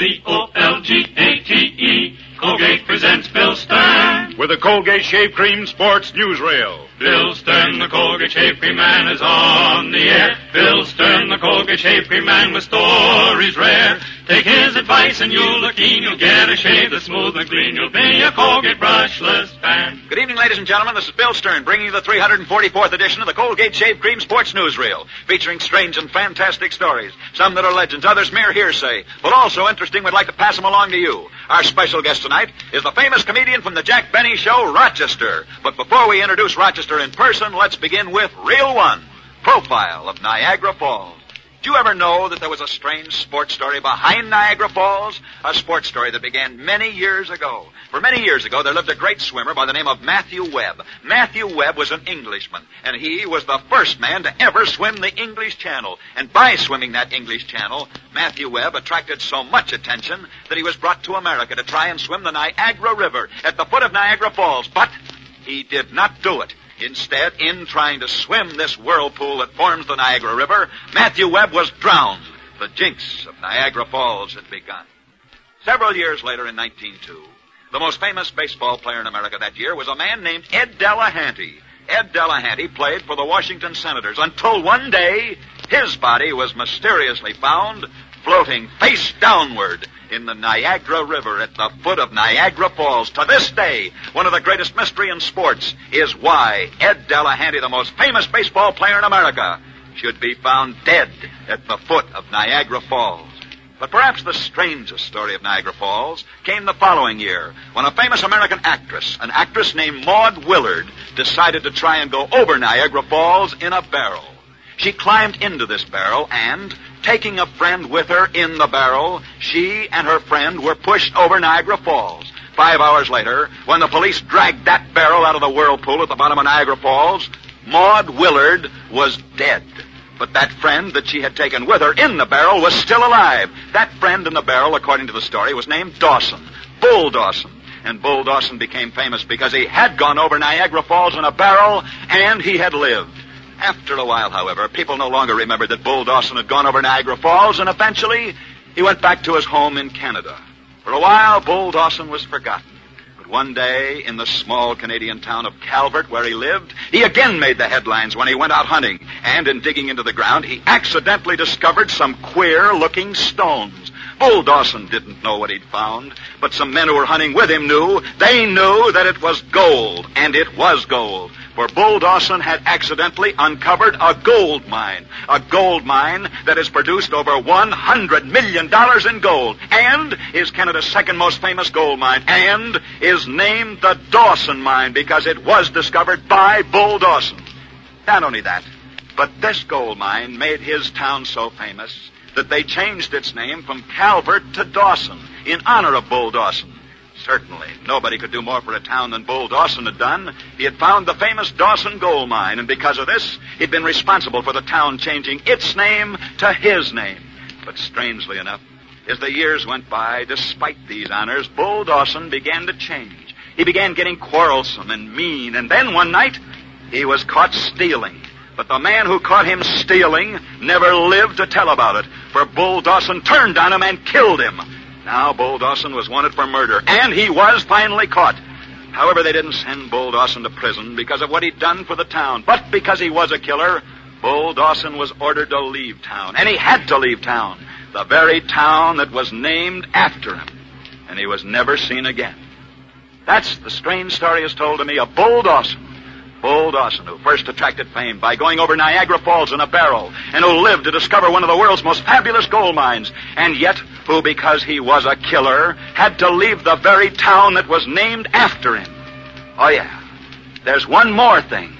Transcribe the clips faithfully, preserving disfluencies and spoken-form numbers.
C O L G A T E. Colgate presents Bill Stern with the Colgate Shave Cream Sports Newsreel. Bill Stern, the Colgate Shave Cream Man, is on the air. Bill Stern, the Colgate Shave Cream Man, with stories rare. Take his advice and you'll look keen. You'll get a shave that's smooth and clean. You'll be a Colgate brushless fan. Good evening, ladies and gentlemen. This is Bill Stern, bringing you the three hundred forty-fourth edition of the Colgate Shave Cream Sports Newsreel, featuring strange and fantastic stories, some that are legends, others mere hearsay, but also interesting. We'd like to pass them along to you. Our special guest tonight is the famous comedian from the Jack Benny Show, Rochester. But before we introduce Rochester in person, let's begin with Reel One, Profile of Niagara Falls. Did you ever know that there was a strange sports story behind Niagara Falls? A sports story that began many years ago. For many years ago, there lived a great swimmer by the name of Matthew Webb. Matthew Webb was an Englishman, and he was the first man to ever swim the English Channel. And by swimming that English Channel, Matthew Webb attracted so much attention that he was brought to America to try and swim the Niagara River at the foot of Niagara Falls. But he did not do it. Instead, in trying to swim this whirlpool that forms the Niagara River, Matthew Webb was drowned. The jinx of Niagara Falls had begun. Several years later, in nineteen oh two, the most famous baseball player in America that year was a man named Ed Delahanty. Ed Delahanty played for the Washington Senators until one day his body was mysteriously found floating face downward in the Niagara River at the foot of Niagara Falls. To this day, one of the greatest mystery in sports is why Ed Delahanty, the most famous baseball player in America, should be found dead at the foot of Niagara Falls. But perhaps the strangest story of Niagara Falls came the following year, when a famous American actress, an actress named Maud Willard, decided to try and go over Niagara Falls in a barrel. She climbed into this barrel and, taking a friend with her in the barrel, she and her friend were pushed over Niagara Falls. Five hours later, when the police dragged that barrel out of the whirlpool at the bottom of Niagara Falls, Maud Willard was dead. But that friend that she had taken with her in the barrel was still alive. That friend in the barrel, according to the story, was named Dawson, Bull Dawson. And Bull Dawson became famous because he had gone over Niagara Falls in a barrel, and he had lived. After a while, however, people no longer remembered that Bull Dawson had gone over Niagara Falls, and eventually he went back to his home in Canada. For a while, Bull Dawson was forgotten. But one day, in the small Canadian town of Calvert, where he lived, he again made the headlines when he went out hunting. And in digging into the ground, he accidentally discovered some queer-looking stones. Bull Dawson didn't know what he'd found, but some men who were hunting with him knew. They knew that it was gold, and it was gold. For Bull Dawson had accidentally uncovered a gold mine, a gold mine that has produced over one hundred million dollars in gold, and is Canada's second most famous gold mine, and is named the Dawson Mine because it was discovered by Bull Dawson. Not only that, but this gold mine made his town so famous that they changed its name from Calvert to Dawson in honor of Bull Dawson. Certainly, nobody could do more for a town than Bull Dawson had done. He had found the famous Dawson Gold Mine, and because of this, he'd been responsible for the town changing its name to his name. But strangely enough, as the years went by, despite these honors, Bull Dawson began to change. He began getting quarrelsome and mean, and then one night, he was caught stealing. But the man who caught him stealing never lived to tell about it, for Bull Dawson turned on him and killed him. Now Bull Dawson was wanted for murder, and he was finally caught. However, they didn't send Bull Dawson to prison because of what he'd done for the town, but because he was a killer, Bull Dawson was ordered to leave town, and he had to leave town, the very town that was named after him, and he was never seen again. That's the strange story as told to me of Bull Dawson. Bull Dawson, who first attracted fame by going over Niagara Falls in a barrel, and who lived to discover one of the world's most fabulous gold mines, and yet who, because he was a killer, had to leave the very town that was named after him. Oh, yeah, there's one more thing.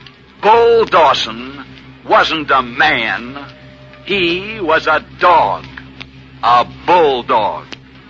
Bull Dawson wasn't a man. He was a dog. A bulldog.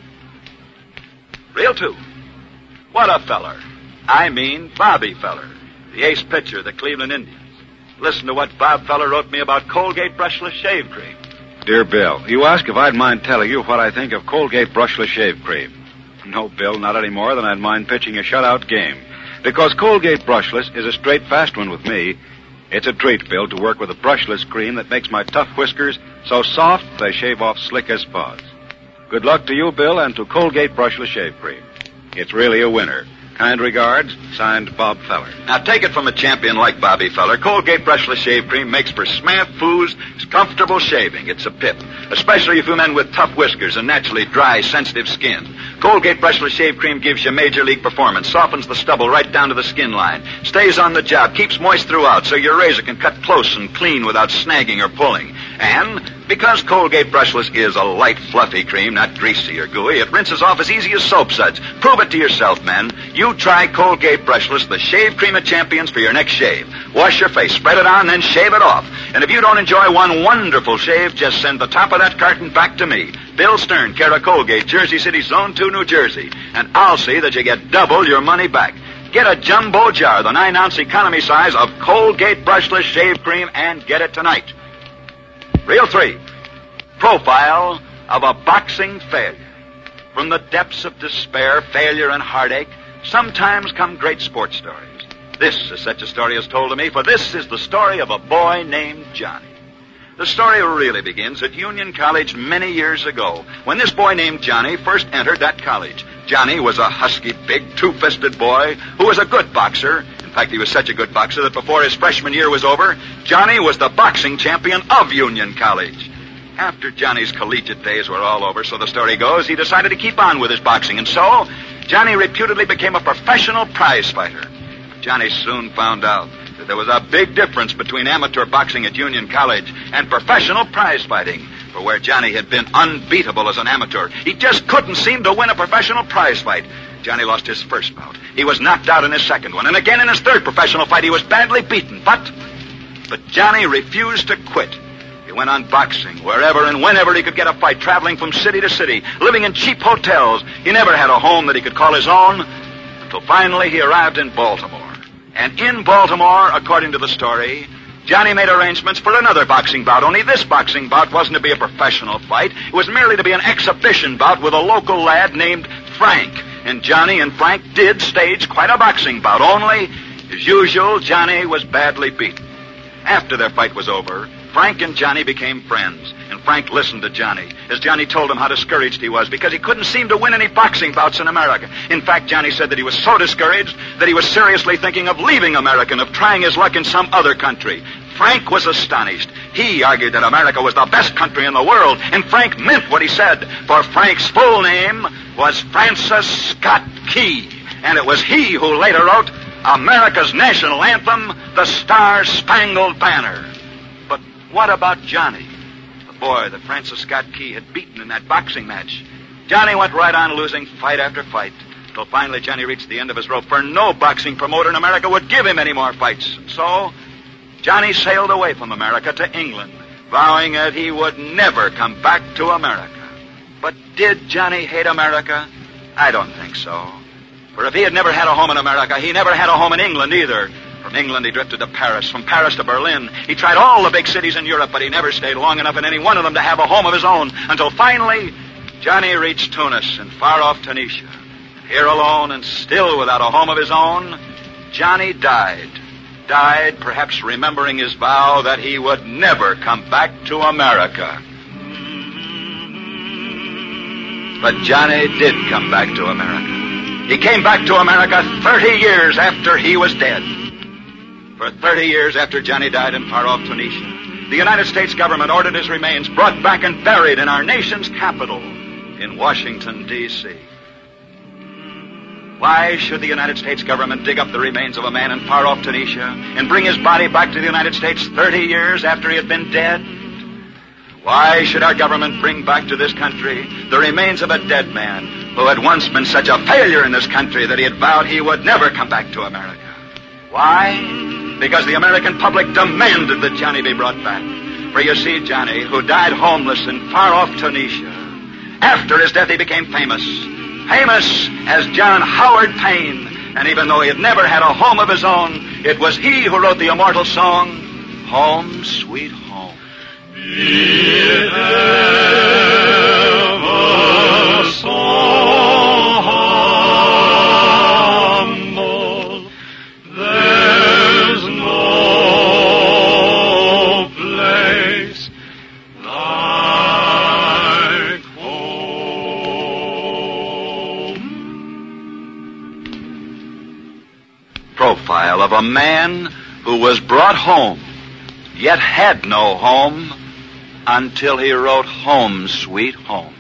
Reel two. What a feller. I mean Bobby Feller, the ace pitcher of the Cleveland Indians. Listen to what Bob Feller wrote me about Colgate Brushless Shave Cream. Dear Bill, you ask if I'd mind telling you what I think of Colgate Brushless Shave Cream. No, Bill, not any more than I'd mind pitching a shutout game. Because Colgate Brushless is a straight fast one with me. It's a treat, Bill, to work with a brushless cream that makes my tough whiskers so soft they shave off slick as fuzz. Good luck to you, Bill, and to Colgate Brushless Shave Cream. It's really a winner. Kind regards, signed Bob Feller. Now, take it from a champion like Bobby Feller. Colgate Brushless Shave Cream makes for snafu's comfortable shaving. It's a pip, especially for men with tough whiskers and naturally dry, sensitive skin. Colgate Brushless Shave Cream gives you major league performance, softens the stubble right down to the skin line, stays on the job, keeps moist throughout so your razor can cut close and clean without snagging or pulling. And because Colgate Brushless is a light, fluffy cream, not greasy or gooey, it rinses off as easy as soap suds. Prove it to yourself, men. You try Colgate Brushless, the shave cream of champions, for your next shave. Wash your face, spread it on, then shave it off. And if you don't enjoy one wonderful shave, just send the top of that carton back to me, Bill Stern, care of Colgate, Jersey City, Zone two, New Jersey. And I'll see that you get double your money back. Get a jumbo jar, the nine-ounce economy size of Colgate Brushless Shave Cream, and get it tonight. Reel three, profile of a boxing failure. From the depths of despair, failure, and heartache, sometimes come great sports stories. This is such a story as told to me, for this is the story of a boy named Johnny. The story really begins at Union College many years ago, when this boy named Johnny first entered that college. Johnny was a husky, big, two-fisted boy who was a good boxer. In fact, he was such a good boxer that before his freshman year was over, Johnny was the boxing champion of Union College. After Johnny's collegiate days were all over, so the story goes, he decided to keep on with his boxing, and so Johnny reputedly became a professional prize fighter. Johnny soon found out that there was a big difference between amateur boxing at Union College and professional prize fighting, for where Johnny had been unbeatable as an amateur, he just couldn't seem to win a professional prize fight. Johnny lost his first bout. He was knocked out in his second one, and again in his third professional fight he was badly beaten, but, but Johnny refused to quit. He went on boxing wherever and whenever he could get a fight, traveling from city to city, living in cheap hotels. He never had a home that he could call his own, until finally he arrived in Baltimore. And in Baltimore, according to the story, Johnny made arrangements for another boxing bout, only this boxing bout wasn't to be a professional fight. It was merely to be an exhibition bout with a local lad named Frank. And Johnny and Frank did stage quite a boxing bout, only, as usual, Johnny was badly beaten. After their fight was over, Frank and Johnny became friends, and Frank listened to Johnny as Johnny told him how discouraged he was because he couldn't seem to win any boxing bouts in America. In fact, Johnny said that he was so discouraged that he was seriously thinking of leaving America and of trying his luck in some other country. Frank was astonished. He argued that America was the best country in the world, and Frank meant what he said, for Frank's full name was Francis Scott Key, and it was he who later wrote America's national anthem, the Star-Spangled Banner. But what about Johnny, the boy that Francis Scott Key had beaten in that boxing match? Johnny went right on losing fight after fight, until finally Johnny reached the end of his rope, for no boxing promoter in America would give him any more fights. And so Johnny sailed away from America to England, vowing that he would never come back to America. But did Johnny hate America? I don't think so. For if he had never had a home in America, he never had a home in England either. From England, he drifted to Paris. From Paris to Berlin. He tried all the big cities in Europe, but he never stayed long enough in any one of them to have a home of his own, until finally Johnny reached Tunis in far-off Tunisia. Here alone and still without a home of his own, Johnny died. Died, perhaps remembering his vow that he would never come back to America. But Johnny did come back to America. He came back to America thirty years after he was dead. For thirty years after Johnny died in far-off Tunisia, the United States government ordered his remains brought back and buried in our nation's capital, in Washington, D C Why should the United States government dig up the remains of a man in far-off Tunisia and bring his body back to the United States thirty years after he had been dead? Why should our government bring back to this country the remains of a dead man who had once been such a failure in this country that he had vowed he would never come back to America? Why? Because the American public demanded that Johnny be brought back. For you see, Johnny, who died homeless in far-off Tunisia, after his death he became famous. Famous as John Howard Payne. And even though he had never had a home of his own, it was he who wrote the immortal song, Home, Sweet Home. Be it ever so humble, there's no place like home. tale of a man who was brought home, yet had no home until he wrote Home Sweet Home.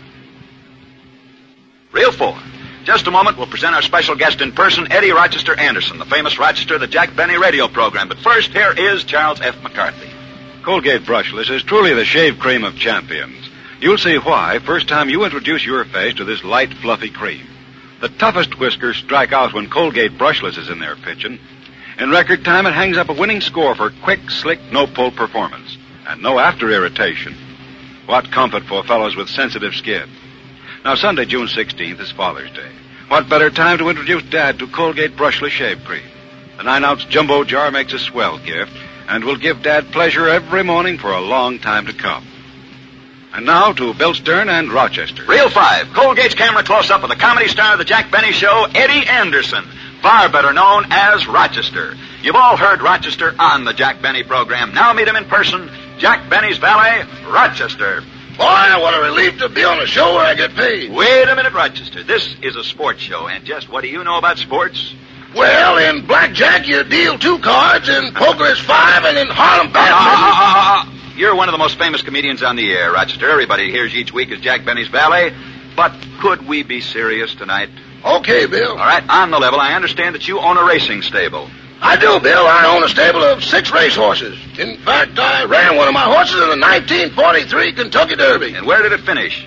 Reel four. Just a moment, we'll present our special guest in person, Eddie Rochester Anderson, the famous Rochester of the Jack Benny radio program. But first, here is Charles F. McCarthy. Colgate Brushless is truly the shave cream of champions. You'll see why first time you introduce your face to this light, fluffy cream. The toughest whiskers strike out when Colgate Brushless is in there pitching. In record time, it hangs up a winning score for quick, slick, no-pull performance. And no after-irritation. What comfort for fellows with sensitive skin. Now, Sunday, June sixteenth is Father's Day. What better time to introduce Dad to Colgate Brushless Shave Cream? The nine-ounce jumbo jar makes a swell gift and will give Dad pleasure every morning for a long time to come. And now to Bill Stern and Rochester. Reel five. Colgate's camera close-up of the comedy star of the Jack Benny Show, Eddie Anderson, far better known as Rochester. You've all heard Rochester on the Jack Benny program. Now meet him in person, Jack Benny's valet, Rochester. Boy, what a relief to be on a show where I get paid. Wait a minute, Rochester. This is a sports show, and just what do you know about sports? Well, in blackjack, you deal two cards, in poker is five, and in Harlem Uh, badminton... uh, uh, uh, You're one of the most famous comedians on the air, Rochester. Everybody hears you each week as Jack Benny's valet. But could we be serious tonight? Okay, Bill. All right, on the level, I understand that you own a racing stable. I do, Bill. I own a stable of six racehorses. In fact, I ran one of my horses in the nineteen forty-three Kentucky Derby. And where did it finish?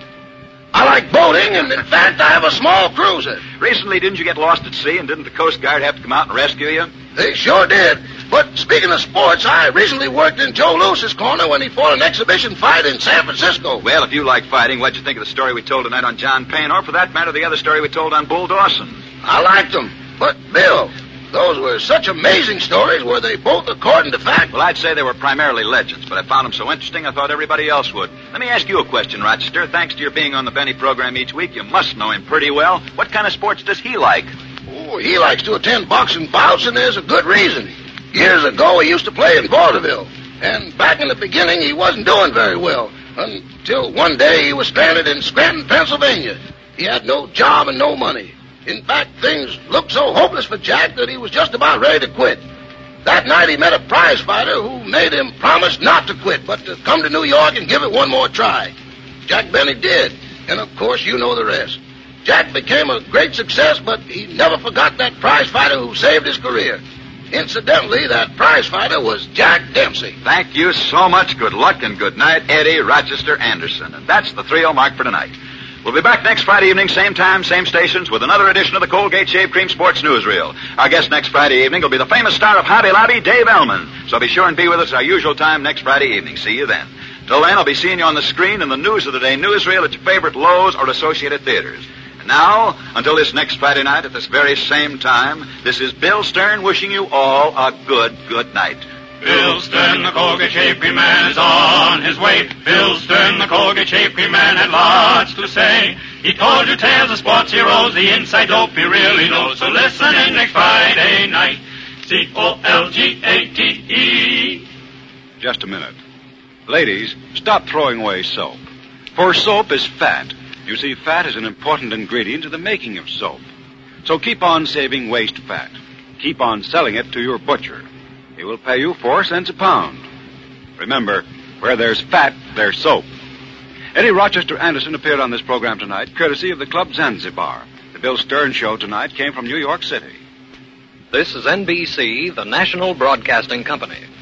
I like boating, and in fact, I have a small cruiser. Recently, didn't you get lost at sea, and didn't the Coast Guard have to come out and rescue you? They sure did. But speaking of sports, I recently worked in Joe Lewis's corner when he fought an exhibition fight in San Francisco. Well, if you like fighting, what'd you think of the story we told tonight on John Payne, or for that matter, the other story we told on Bull Dawson? I liked them. But, Bill, those were such amazing stories. Were they both according to fact? Well, I'd say they were primarily legends, but I found them so interesting I thought everybody else would. Let me ask you a question, Rochester. Thanks to your being on the Benny program each week, you must know him pretty well. What kind of sports does he like? Oh, he likes to attend boxing bouts, and there's a good reason. Years ago, he used to play in vaudeville. And back in the beginning, he wasn't doing very well. Until one day, he was stranded in Scranton, Pennsylvania. He had no job and no money. In fact, things looked so hopeless for Jack that he was just about ready to quit. That night, he met a prize fighter who made him promise not to quit, but to come to New York and give it one more try. Jack Benny did. And, of course, you know the rest. Jack became a great success, but he never forgot that prize fighter who saved his career. Incidentally, that prize fighter was Jack Dempsey. Thank you so much. Good luck and good night, Eddie Rochester Anderson. And that's the three oh mark for tonight. We'll be back next Friday evening, same time, same stations, with another edition of the Colgate Shave Cream Sports Newsreel. Our guest next Friday evening will be the famous star of Hobby Lobby, Dave Ellman. So be sure and be with us our usual time next Friday evening. See you then. Till then, I'll be seeing you on the screen in the News of the Day newsreel at your favorite Lowe's or Associated Theaters. Now, until this next Friday night at this very same time, this is Bill Stern wishing you all a good, good night. Bill Stern, the Colgate Shave Cream Man, is on his way. Bill Stern, the Colgate Shave Cream Man, had lots to say. He told you tales of sports heroes, the inside dope he really knows. So listen in next Friday night. C O L G A T E. Just a minute. Ladies, stop throwing away soap. For soap is fat. You see, fat is an important ingredient in the making of soap. So keep on saving waste fat. Keep on selling it to your butcher. He will pay you four cents a pound. Remember, where there's fat, there's soap. Eddie Rochester Anderson appeared on this program tonight, courtesy of the Club Zanzibar. The Bill Stern Show tonight came from New York City. This is N B C, the national broadcasting company.